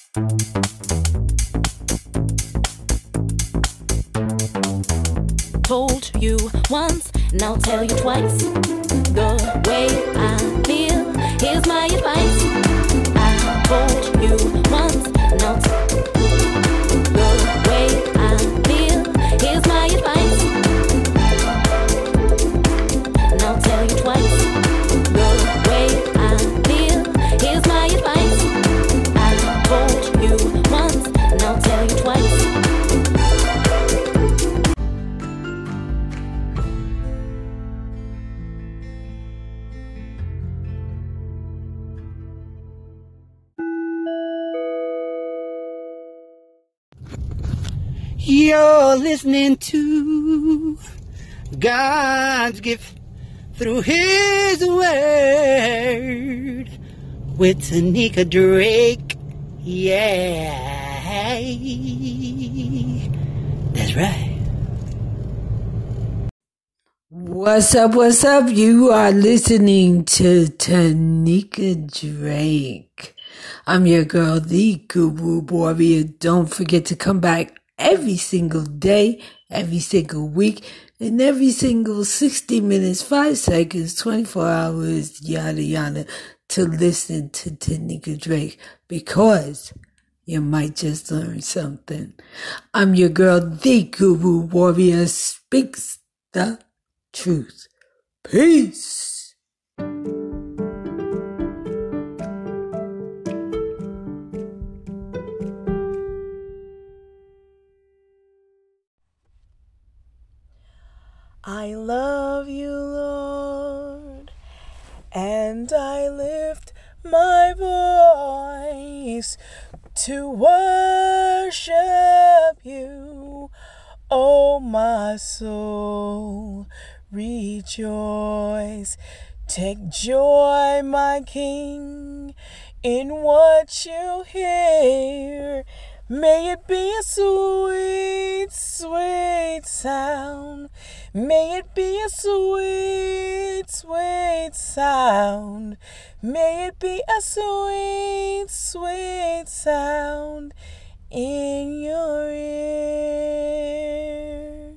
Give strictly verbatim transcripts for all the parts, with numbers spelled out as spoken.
Told you once, now tell you twice. The way I feel, here's my advice. I told you once, now t- the way I feel, here's my advice. Now tell you twice. The way I feel, here's my advice. I told you once, now tell you twice. You're listening to God's gift through His Word with Tanika Drake. Yeah, that's right. What's up, what's up? You are listening to Tanika Drake. I'm your girl, the Guru Warrior. Don't forget to come back every single day, every single week, and every single sixty minutes, five seconds, twenty-four hours, yada yada, to listen to Tanika Drake, because you might just learn something. I'm your girl, the Guru Warrior, speaks the truth. Peace. I love you, Lord, and I lift my voice to worship you. Oh, my soul, rejoice. Take joy, my King, in what you hear. May it be a sweet, sweet sound. May it be a sweet, sweet sound. May it be a sweet, sweet sound in your ear.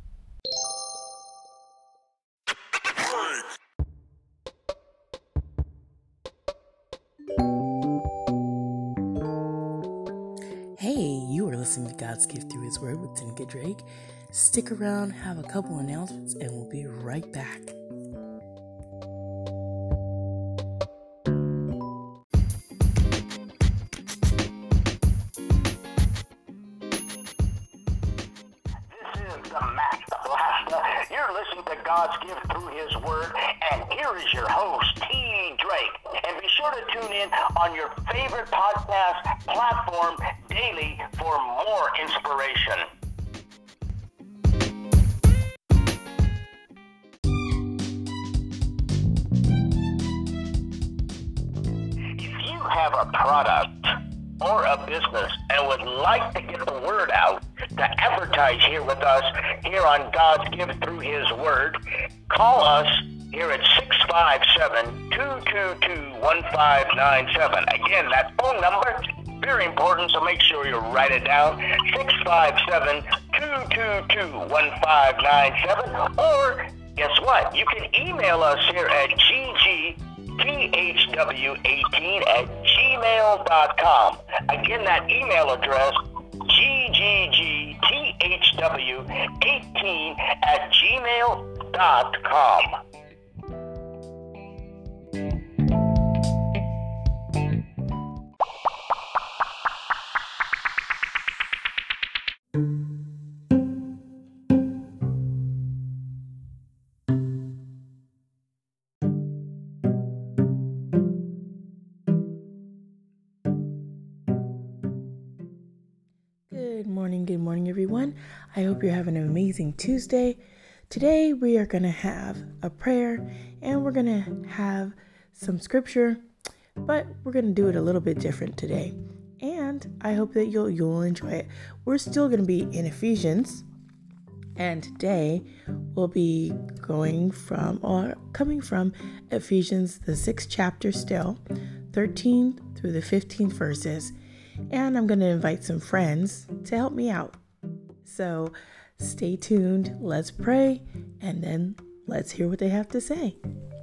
Hey, you are listening to God's Gift Through His Word with Tanika Drake. Stick around, have a couple announcements, and we'll be right back. You're listening to God's Gift Through His Word, and here is your host, T. Drake. And be sure to tune in on your favorite podcast platform daily for more inspiration. If you have a product or a business and would like to get the word out, to advertise here with us here on God's Gift Through His Word, call us here at six five seven, two two two, one five nine seven. Again, that phone number, very important, so make sure you write it down, six five seven, two two two, one five nine seven. Or, guess what? You can email us here at g g t h w eighteen at gmail dot com. Again, that email address, g g g t h w eighteen at gmail dot com. Good morning, good morning, everyone. I hope you're having an amazing Tuesday. Today we are going to have a prayer and we're going to have some scripture, but we're going to do it a little bit different today. And I hope that you'll you'll enjoy it. We're still going to be in Ephesians, and today we'll be going from or coming from Ephesians, the sixth chapter still, thirteenth through the fifteenth verses. and I'm going to invite some friends to help me out. So stay tuned, let's pray, and then let's hear what they have to say.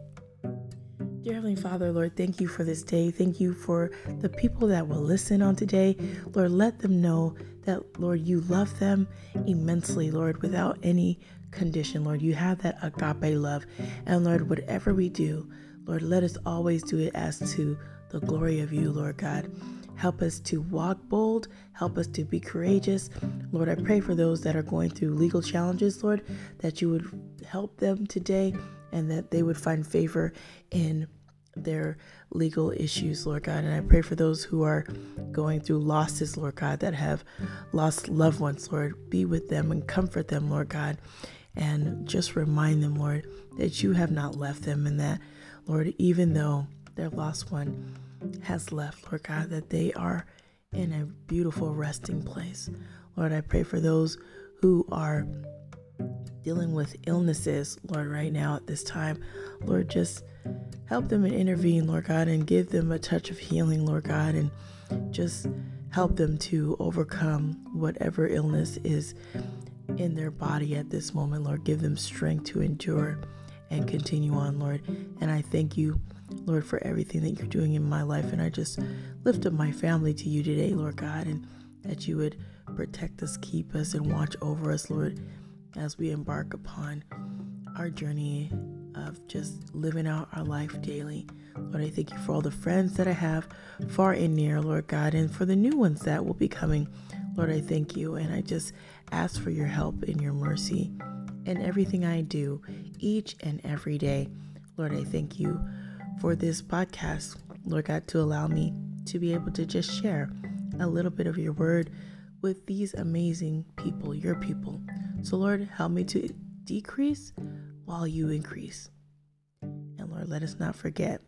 Dear Heavenly Father, Lord, thank you for this day. Thank you for the people that will listen on today. Lord, let them know that, Lord, you love them immensely, Lord, without any condition. Lord, you have that agape love. And Lord, whatever we do, Lord, let us always do it as to the glory of you, Lord God. Help us to walk bold. Help us to be courageous. Lord, I pray for those that are going through legal challenges, Lord, that you would help them today and that they would find favor in their legal issues, Lord God. And I pray for those who are going through losses, Lord God, that have lost loved ones, Lord. Be with them and comfort them, Lord God. And just remind them, Lord, that you have not left them and that, Lord, even though their lost one has left, Lord God, that they are in a beautiful resting place. Lord, I pray for those who are dealing with illnesses, Lord, right now at this time. Lord, just help them and intervene, Lord God, and give them a touch of healing, Lord God, and just help them to overcome whatever illness is in their body at this moment, Lord. Give them strength to endure and continue on, Lord. And I thank you, Lord, for everything that you're doing in my life. And I just lift up my family to you today, Lord God, and that you would protect us, keep us, and watch over us, Lord, as we embark upon our journey of just living out our life daily. Lord, I thank you for all the friends that I have far and near, Lord God, and for the new ones that will be coming. Lord, I thank you, and I just ask for your help and your mercy in everything I do each and every day. Lord, I thank you for this podcast, Lord God, to allow me to be able to just share a little bit of your word with these amazing people, your people. So Lord, help me to decrease while you increase. And Lord, let us not forget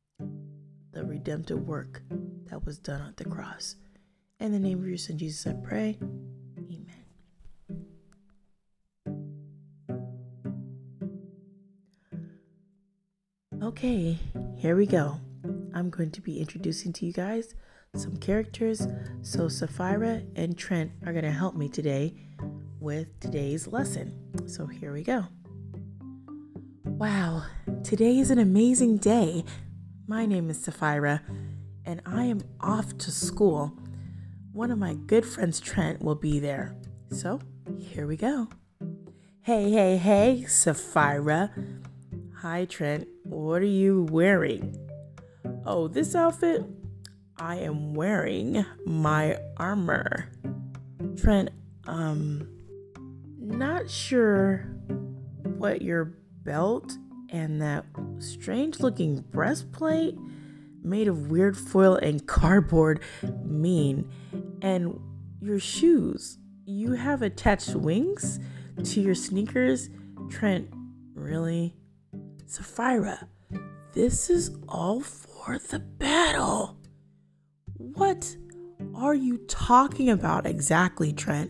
the redemptive work that was done on the cross. In the name of your Son, Jesus, I pray. Amen. Okay, here we go. I'm going to be introducing to you guys some characters. So Sapphira and Trent are going to help me today with today's lesson. So here we go. Wow, today is an amazing day. My name is Sapphira, and I am off to school. One of my good friends, Trent, will be there. So here we go. Hey, hey, hey, Sapphira. Hi, Trent. What are you wearing? Oh, this outfit? I am wearing my armor. Trent, um, not sure what your belt and that strange looking breastplate made of weird foil and cardboard mean. And your shoes, you have attached wings to your sneakers? Trent, really? Sapphira, this is all for the battle. What are you talking about exactly, Trent?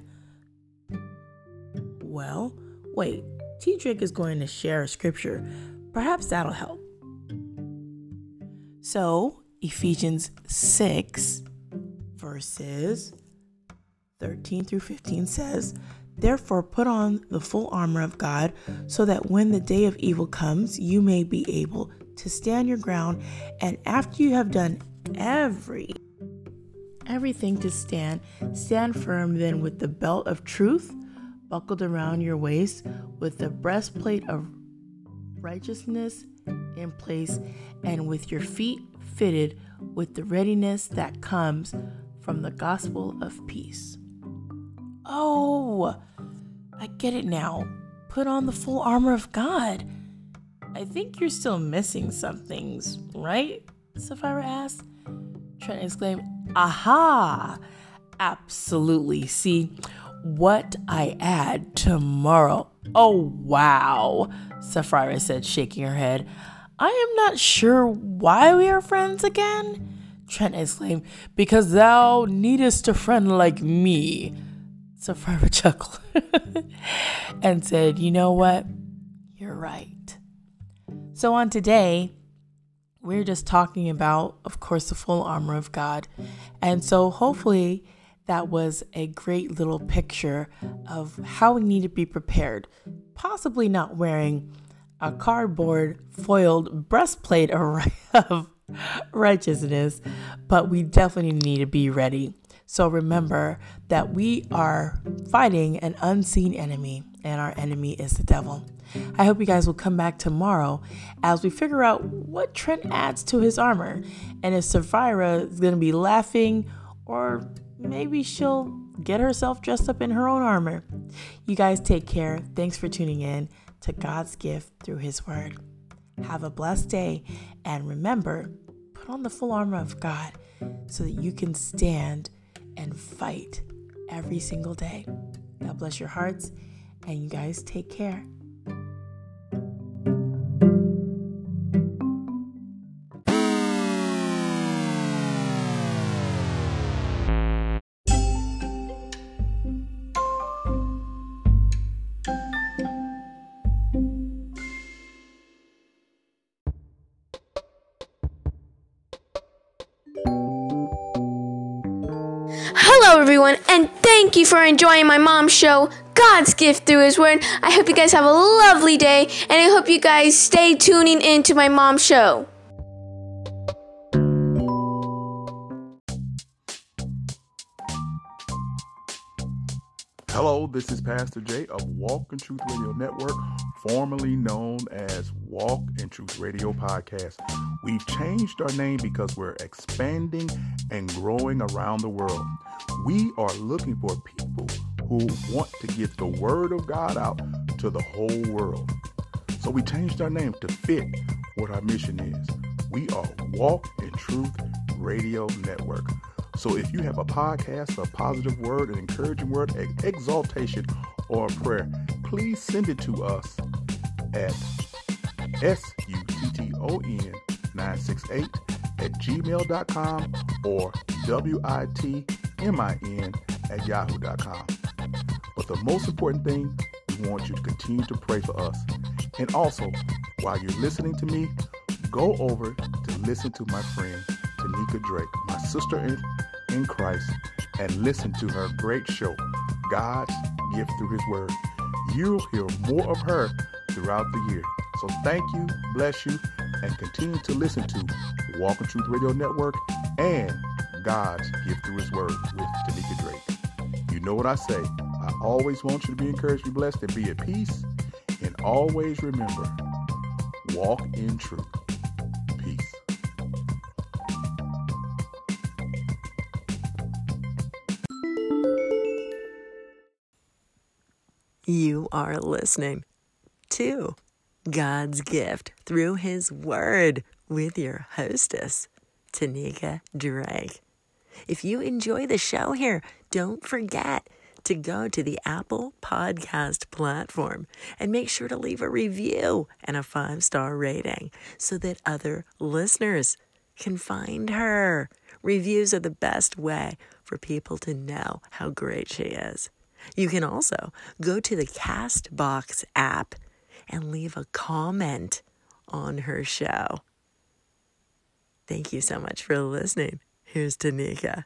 Well, wait, T-Drake is going to share a scripture. Perhaps that'll help. So, Ephesians six, verses thirteen through fifteen says, "Therefore put on the full armor of God, so that when the day of evil comes, you may be able to stand your ground. And after you have done every everything to stand, stand firm then with the belt of truth buckled around your waist, with the breastplate of righteousness in place, and with your feet fitted with the readiness that comes from the gospel of peace." Oh, I get it now. Put on the full armor of God. I think you're still missing some things, right? Sapphira asked. Trent exclaimed, "Aha! Absolutely. See, what I add tomorrow." "Oh, wow," Sapphira said, shaking her head. "I am not sure why we are friends again," Trent exclaimed. "Because thou needest a friend like me." Sapphira chuckled and said, "You know what? You're right." So on today, we're just talking about, of course, the full armor of God. And so hopefully that was a great little picture of how we need to be prepared, possibly not wearing a cardboard foiled breastplate of righteousness, but we definitely need to be ready. So remember that we are fighting an unseen enemy, and our enemy is the devil. I hope you guys will come back tomorrow as we figure out what Trent adds to his armor, and if Sapphira is going to be laughing, or maybe she'll get herself dressed up in her own armor. You guys take care. Thanks for tuning in to God's gift through his word. Have a blessed day, and remember, put on the full armor of God so that you can stand and fight every single day. God bless your hearts, and you guys take care. Hello everyone, and thank you for enjoying my mom's show, God's Gift Through His Word. I hope you guys have a lovely day, and I hope you guys stay tuning into my mom's show. Hello, this is Pastor Jay of Walk in Truth Radio Network, formerly known as Walk in Truth Radio Podcast. We've changed our name because we're expanding and growing around the world. We are looking for people who want to get the Word of God out to the whole world. So we changed our name to fit what our mission is. We are Walk in Truth Radio Network. So if you have a podcast, a positive word, an encouraging word, an exaltation, or a prayer, please send it to us at S U T T O N nine six eight at gmail dot com or W I T M I N at yahoo dot com. But the most important thing, we want you to continue to pray for us. And also, while you're listening to me, go over to listen to my friend, Tanika Drake, my sister in, in Christ, and listen to her great show, God's Gift Through His Word. You'll hear more of her throughout the year. So thank you, bless you, and continue to listen to Walk in Truth Radio Network and God's Gift Through His Word with Tanika Drake. You know what I say. I always want you to be encouraged, be blessed, and be at peace. And always remember, walk in truth. Peace. You are listening to God's Gift Through His Word with your hostess, Tanika Drake. If you enjoy the show here, don't forget to go to the Apple Podcast platform and make sure to leave a review and a five-star rating so that other listeners can find her. Reviews are the best way for people to know how great she is. You can also go to the CastBox app and leave a comment on her show. Thank you so much for listening. Here's Tanika.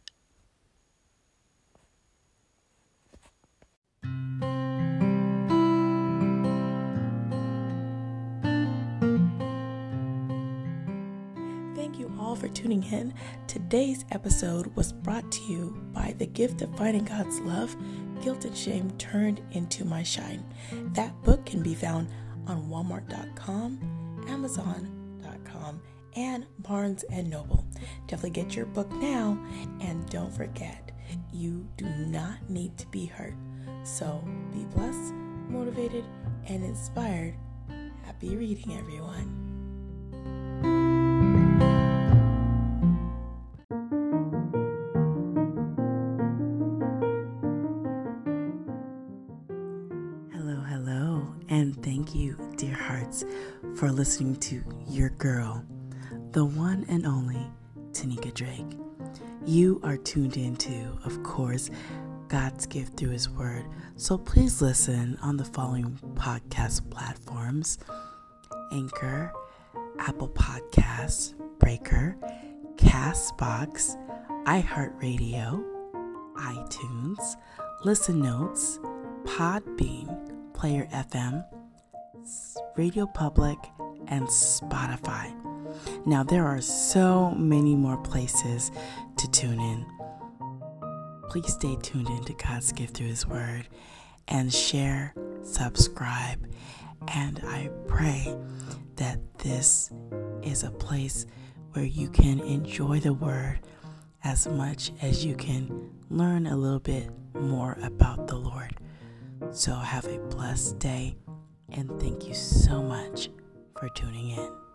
Thank you all for tuning in. Today's episode was brought to you by The Gift of Finding God's Love, Guilt and Shame Turned into My Shine. That book can be found on Walmart dot com, Amazon dot com, and Barnes and Noble. Definitely get your book now, and don't forget, you do not need to be hurt. So be blessed, motivated, and inspired. Happy reading, everyone. And thank you, dear hearts, for listening to your girl, the one and only Tanika Drake. You are tuned into, of course, God's Gift Through His Word. So please listen on the following podcast platforms: Anchor, Apple Podcasts, Breaker, Castbox, iHeartRadio, iTunes, Listen Notes, Podbean, Player F M, Radio Public, and Spotify. Now, there are so many more places to tune in. Please stay tuned in to God's Gift Through His Word and share, subscribe, and I pray that this is a place where you can enjoy the Word as much as you can learn a little bit more about the Lord. So have a blessed day, and thank you so much for tuning in.